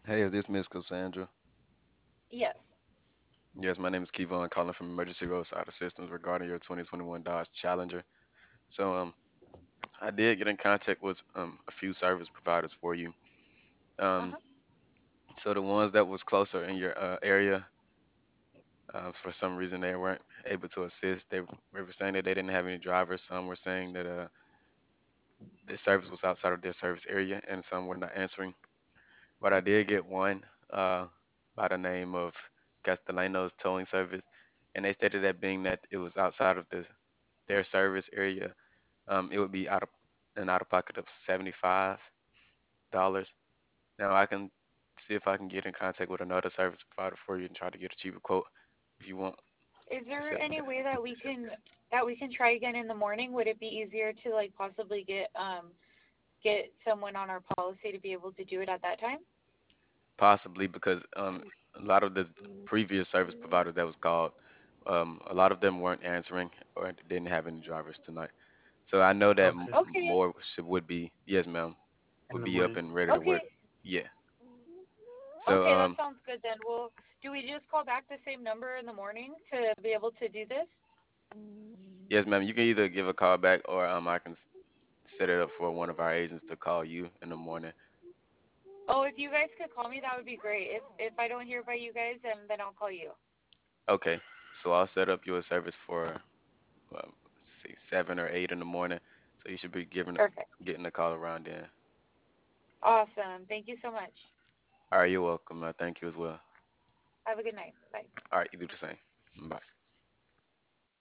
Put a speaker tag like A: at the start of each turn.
A: Hey, is this Miss Cassandra?
B: Yes.
A: Yes, my name is Kevon calling from Emergency Roadside Assistance regarding your 2021 Dodge Challenger. So, I did get in contact with a few service providers for you. Um,
B: Uh-huh.
A: so the ones that was closer in your area, for some reason they weren't able to assist. They were saying that they didn't have any drivers. Some were saying that the service was outside of their service area, and some were not answering. But I did get one uh, by the name of Castellanos Towing Service, and they stated that being that it was outside of their service area, it would be out of pocket of $75. Now I can see if I can get in contact with another service provider for you and try to get a cheaper quote if you want.
B: Is there
A: Accept
B: any
A: that.
B: way that we can try again in the morning? Would it be easier to like possibly get someone on our policy to be able to do it at that time?
A: Possibly because a lot of the previous service providers that was called, a lot of them weren't answering or didn't have any drivers tonight. So I know that
C: Okay.
B: Okay.
A: more would be, yes, ma'am,
C: In
A: would
C: the
A: be up
C: morning.
A: and ready to
B: Okay.
A: work. Yeah. So
B: Okay, that sounds good then. Well, do we just call back the same number in the morning to be able to do this?
A: yes, ma'am, you can either give a call back or I can set it up for one of our agents to call you in the morning.
B: Oh, if you guys could call me, that would be great. If I don't hear by you guys, then I'll call you.
A: Okay. So I'll set up your service for let's see, 7 or 8 in the morning. So you should be
B: Perfect.
A: getting a call around then.
B: Awesome. Thank you so much.
A: All right, you're welcome. I thank you as well.
B: Have a good night. Bye.
A: All right, you do the same. Bye.